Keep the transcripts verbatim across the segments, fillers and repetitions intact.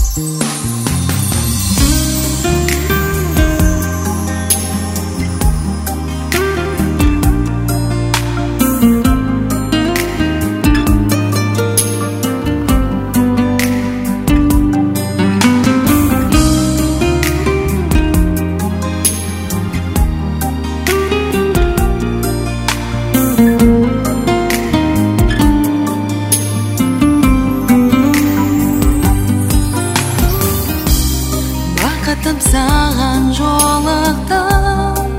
Саған жолықтым,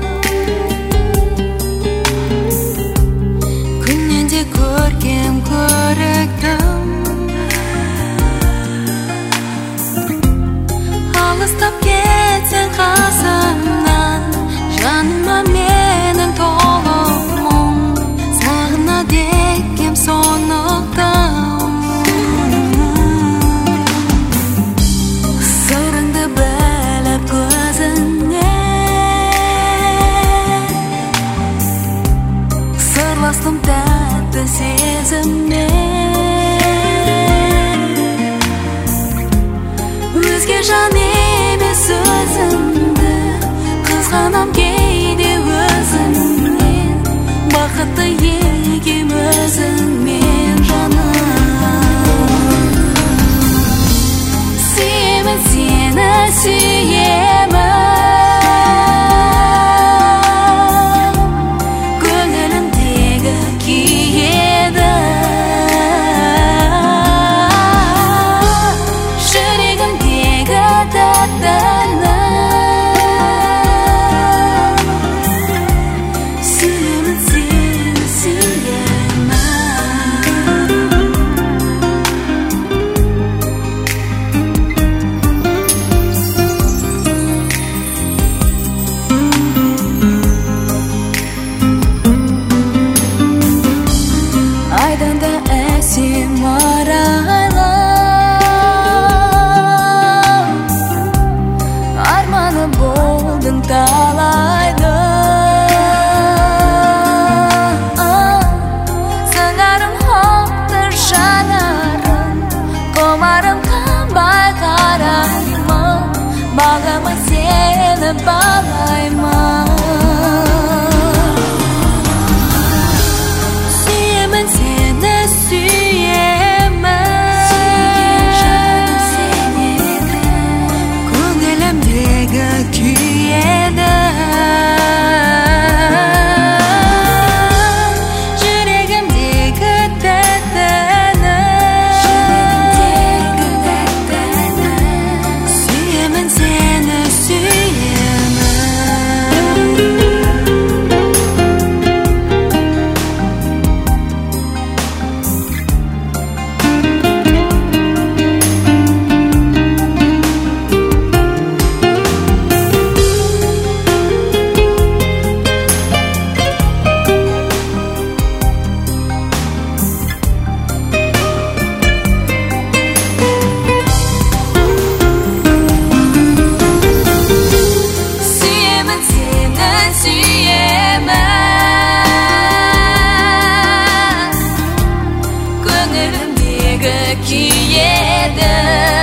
күннен де көркем көріктім. Алыстап кетсең қасымнан, жаныма менің толып мұң, сағынады екем сондықтан. Сырыңды біліп сырластым тәтті сезіммен, өзге жан емес өзіңді қызғанам кейде өзіңнен, бақытты екем өзіңмен жаным. Сүйемін сені, сүйемін, талайды сыңарым хоқты жанарым, құмарым қанбай қараймын, бағыма сені балаймын. Сүйемін сені, сүйемін, көңілімдегі күйеді, жүрегімдегі тәттіні, сүйемін сені, сүйемін. Көңілімдегі күйеді.